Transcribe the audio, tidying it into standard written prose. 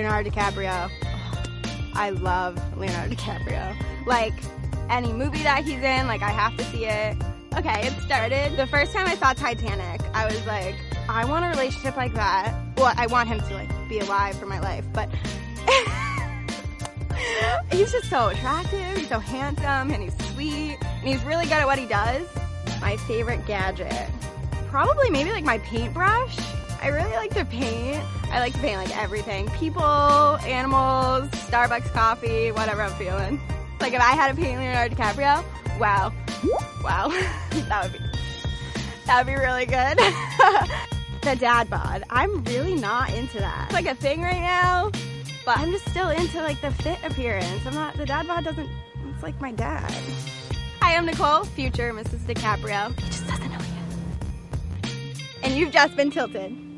Leonardo DiCaprio. I love Leonardo DiCaprio. Like, any movie that he's in, like, I have to see it. Okay, it started. The first time I saw Titanic, I was like, I want a relationship like that. Well, I want him to, like, be alive for my life, but he's just so attractive, he's so handsome, and he's sweet, and he's really good at what he does. My favorite gadget, probably maybe like my paintbrush. I really like to paint. I like to paint like everything. People, animals, Starbucks coffee, whatever I'm feeling. Like if I had to paint Leonardo DiCaprio, wow, that would be really good. The dad bod, I'm really not into that. It's like a thing right now, but I'm just still into like the fit appearance. The dad bod doesn't, it's like my dad. Hi, I'm Nicole, future Mrs. DiCaprio. Just doesn't know yet. And you've just been tilted.